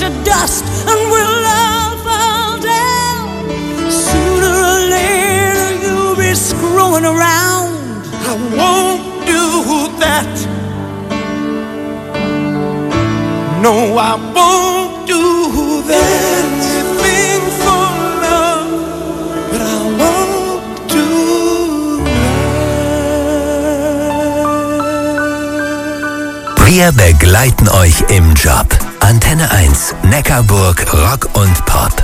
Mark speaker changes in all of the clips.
Speaker 1: to dust and we'll all fall down. Sooner or later you'll be screwing around.
Speaker 2: I won't do that. No, I won't do that. Anything for love, but I won't do that.
Speaker 3: Wir begleiten euch im Job. Antenne 1, Neckarburg, Rock und Pop.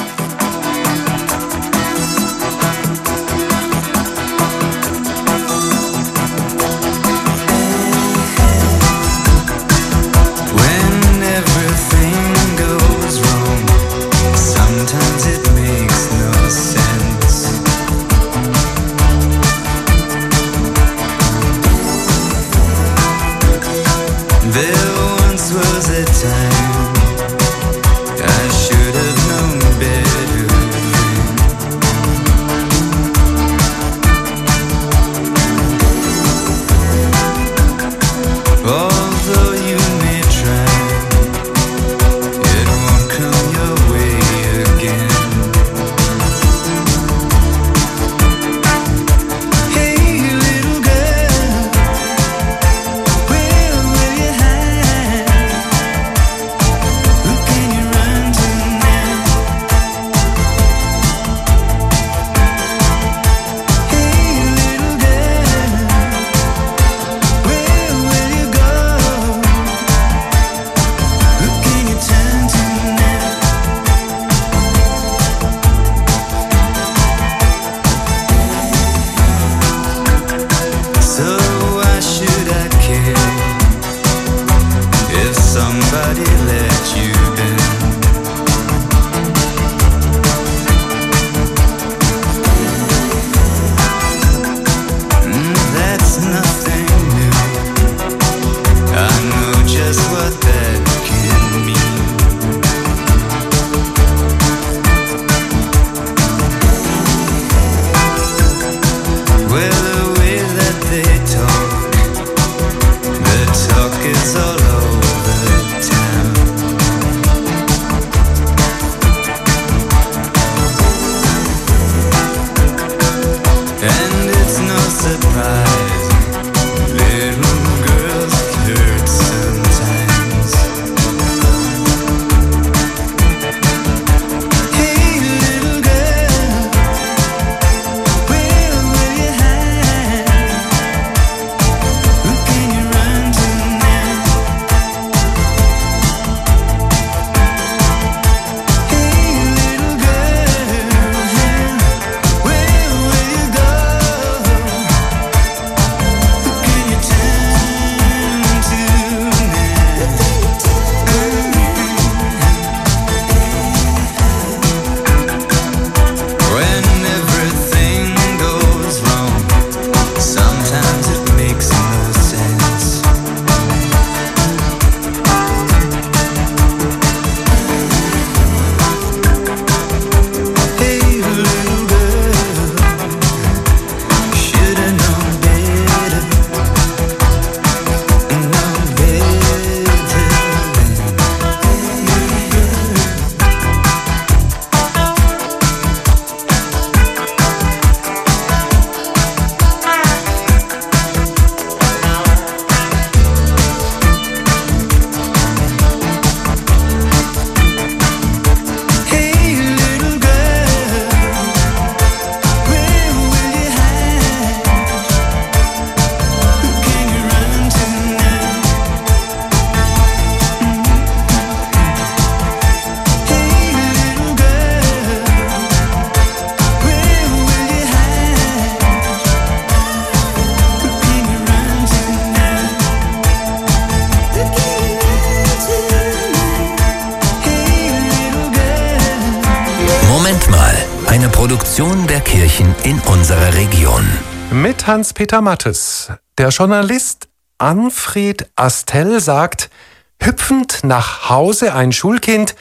Speaker 3: Eine Produktion der Kirchen in unserer Region.
Speaker 4: Mit Hans-Peter Mattes. Der Journalist Anfred Astel sagt, hüpfend nach Hause ein Schulkind,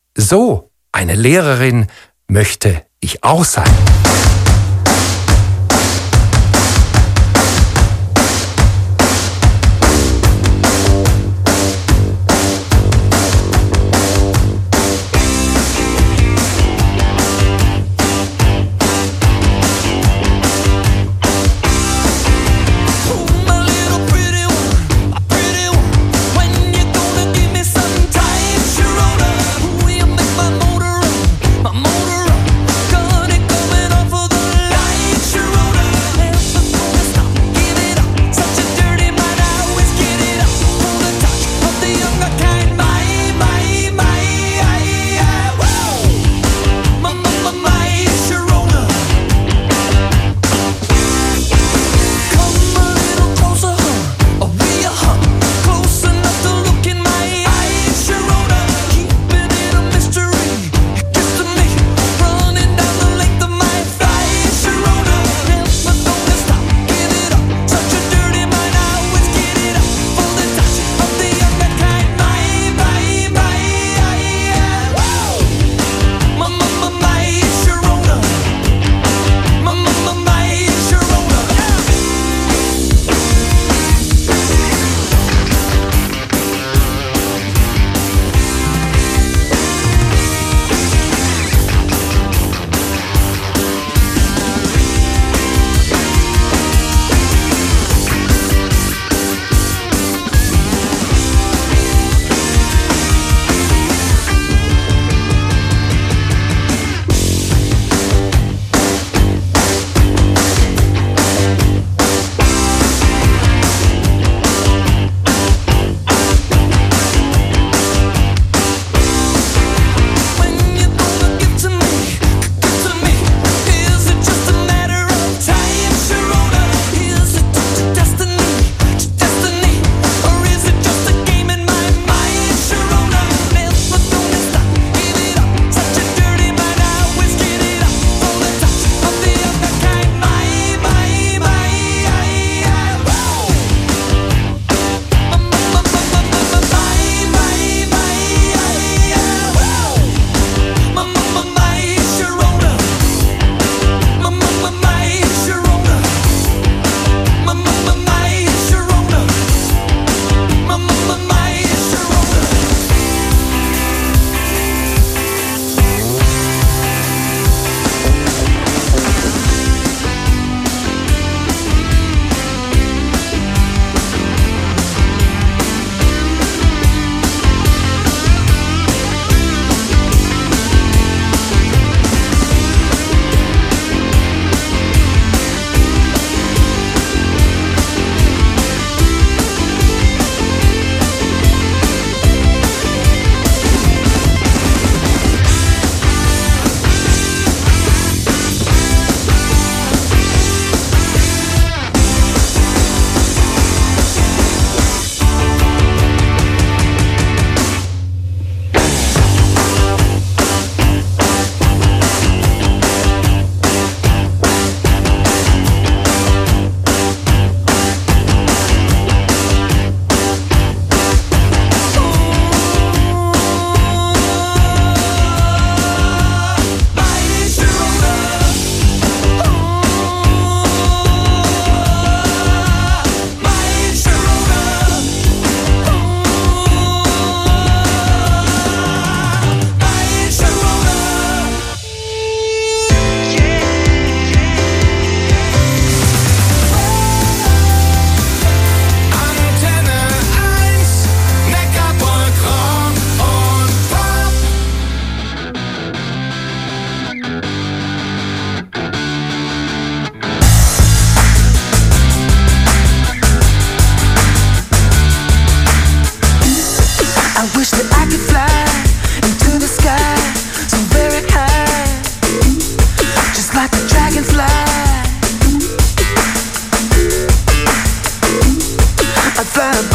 Speaker 4: so eine Lehrerin möchte ich auch sein.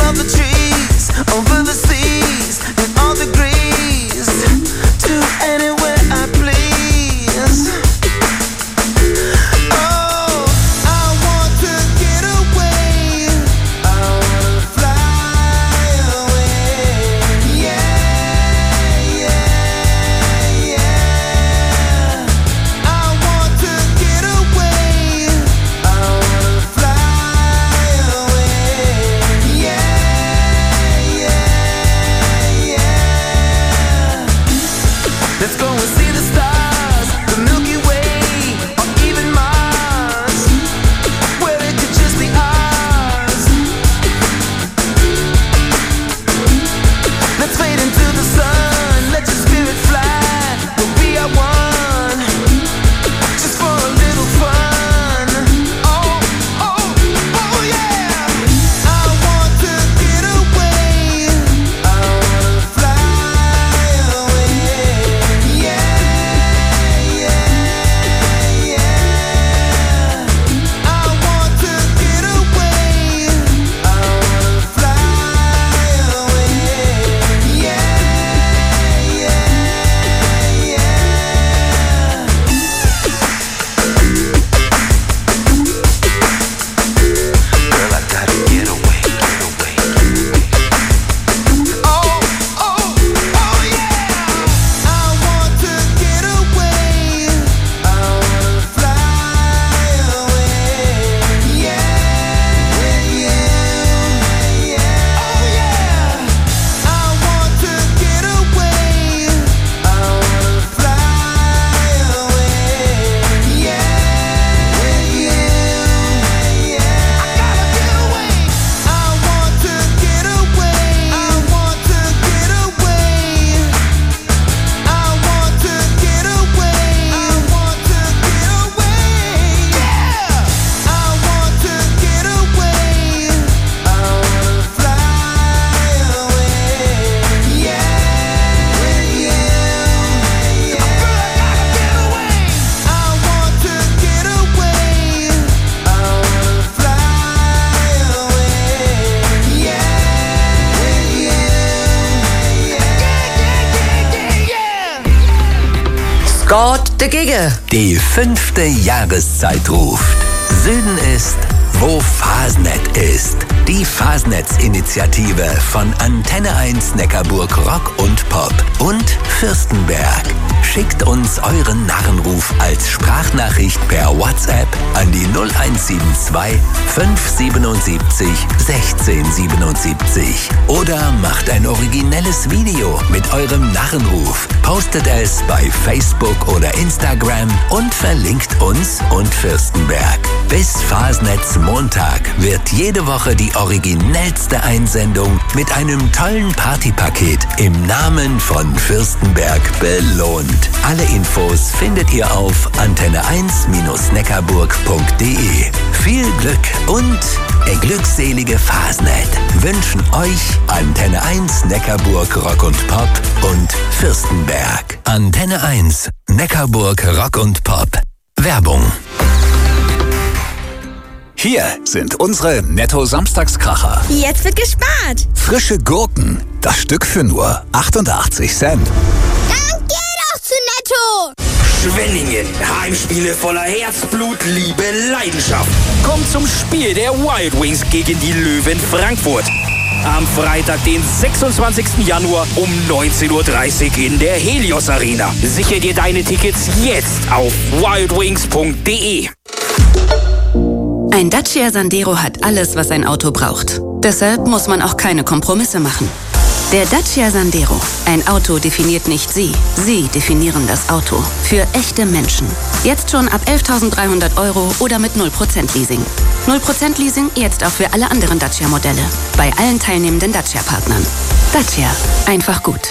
Speaker 2: of the trees, over the seas, in all degrees, to anywhere I please. Oh, I want to get away, I wanna fly away. Yeah, yeah, yeah. I want to get away, I wanna fly away. Yeah, yeah, yeah. Let's go and see the stars, the Milky Way, or even Mars, where it could just be ours. Let's fade into the sun, let your spirit fly, we'll be our one, just for a little fun. Oh, oh, oh yeah. I want to get away, I wanna fly away. Yeah, yeah, yeah. I want to get away, I wanna fly away. Yeah, yeah, yeah. Girl, I gotta get away, get away, get away. Oh, oh, oh yeah. I want to get away, I wanna fly away. Yeah, yeah, yeah. Oh yeah. I want to get away, I wanna fly away. Yeah, yeah, yeah. I gotta get away. I want to get away, I want to get away. I want to get away, I want to get away. Yeah. I want to get away, I wanna fly away. Yeah, yeah, yeah. Girl, I gotta get away. I want to get away, I wanna fly away. Yeah, yeah, yeah.
Speaker 5: Scott de Gigge.
Speaker 3: Die 5. Jahreszeit ruft. Süden ist, wo Fasnet ist. Die Fasnetz-Initiative von Antenne 1 Neckarburg Rock und Pop und Fürstenberg. Schickt uns euren Narrenruf als Sprachnachricht per WhatsApp an die 0172 577 1677. Oder macht ein originelles Video mit eurem Narrenruf. Postet es bei Facebook oder Instagram und verlinkt uns und Fürstenberg. Bis Fasnetz Montag wird jede Woche die originellste Einsendung mit einem tollen Partypaket im Namen von Fürstenberg belohnt. Alle Infos findet ihr auf antenne1-neckarburg.de. Viel Glück und glückselige Fasnet wünschen euch Antenne 1 Neckarburg Rock und Pop und Fürstenberg. Antenne 1 Neckarburg Rock und Pop. Werbung.
Speaker 6: Hier sind unsere Netto-Samstagskracher.
Speaker 7: Jetzt wird gespart.
Speaker 6: Frische Gurken, das Stück für nur 88 Cent.
Speaker 7: Dann geh doch zu Netto.
Speaker 8: Schwenningen. Heimspiele voller Herzblut, Liebe, Leidenschaft. Kommt zum Spiel der Wild Wings gegen die Löwen Frankfurt. Am Freitag, den 26. Januar um 19:30 Uhr in der Helios Arena. Sichere dir deine Tickets jetzt auf wildwings.de.
Speaker 9: Ein Dacia Sandero hat alles, was ein Auto braucht. Deshalb muss man auch keine Kompromisse machen. Der Dacia Sandero. Ein Auto definiert nicht Sie. Sie definieren das Auto. Für echte Menschen. Jetzt schon ab 11.300 € oder mit 0% Leasing. 0% Leasing jetzt auch für alle anderen Dacia-Modelle. Bei allen teilnehmenden Dacia-Partnern. Dacia. Einfach gut.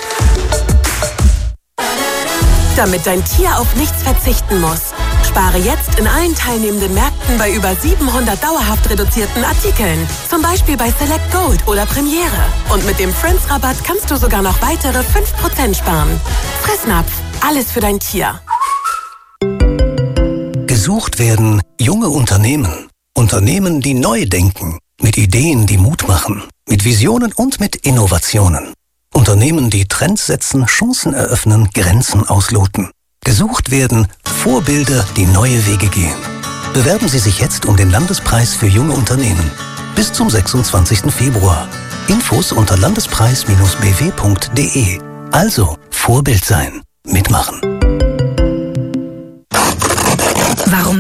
Speaker 10: Damit dein Tier auf nichts verzichten muss. Spare jetzt in allen teilnehmenden Märkten bei über 700 dauerhaft reduzierten Artikeln. Zum Beispiel bei Select Gold oder Premiere. Und mit dem Friends-Rabatt kannst du sogar noch weitere 5% sparen. Fressnapf. Alles für dein Tier.
Speaker 11: Gesucht werden junge Unternehmen. Unternehmen, die neu denken.
Speaker 5: Mit Ideen, die Mut machen. Mit Visionen und mit Innovationen. Unternehmen, die Trends setzen, Chancen eröffnen, Grenzen ausloten. Gesucht werden Vorbilder, die neue Wege gehen. Bewerben Sie sich jetzt um den Landespreis für junge Unternehmen. Bis zum 26. Februar. Infos unter landespreis-bw.de. Also, Vorbild sein. Mitmachen.
Speaker 10: Warum